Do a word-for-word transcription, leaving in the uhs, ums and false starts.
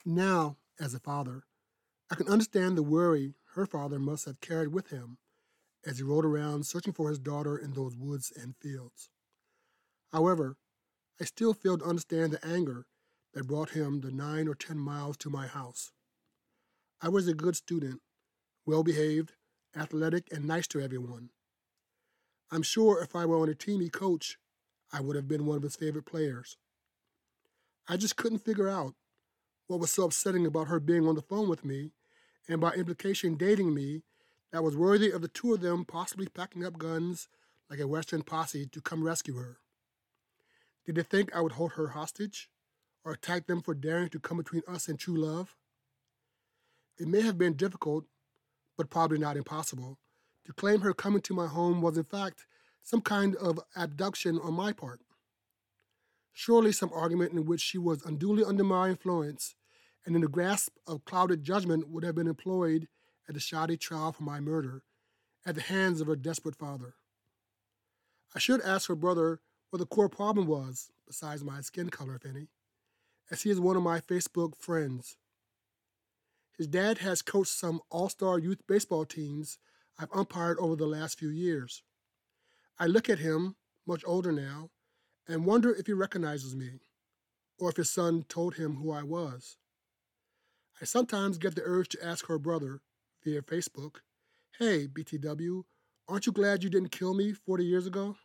Now, as a father, I can understand the worry her father must have carried with him as he rode around searching for his daughter in those woods and fields. However, I still fail to understand the anger that brought him the nine or ten miles to my house. I was a good student, well behaved, athletic, and nice to everyone. I'm sure if I were on a team he coached, I would have been one of his favorite players. I just couldn't figure out what was so upsetting about her being on the phone with me, and by implication dating me, that was worthy of the two of them possibly packing up guns like a Western posse to come rescue her. Did they think I would hold her hostage, or attack them for daring to come between us and true love? It may have been difficult, but probably not impossible, to claim her coming to my home was in fact some kind of abduction on my part. Surely some argument in which she was unduly under my influence and in the grasp of clouded judgment would have been employed at the shoddy trial for my murder at the hands of her desperate father. I should ask her brother what the core problem was, besides my skin color, if any, as he is one of my Facebook friends. His dad has coached some all-star youth baseball teams I've umpired over the last few years. I look at him, much older now, and wonder if he recognizes me, or if his son told him who I was. I sometimes get the urge to ask her brother, via Facebook, "Hey, B T W, aren't you glad you didn't kill me forty years ago?"